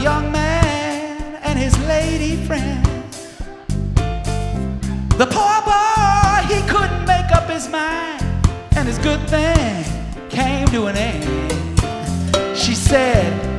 young man and his lady friend. The poor boy, he couldn't make up his mind, and his good thing came to an end. She said,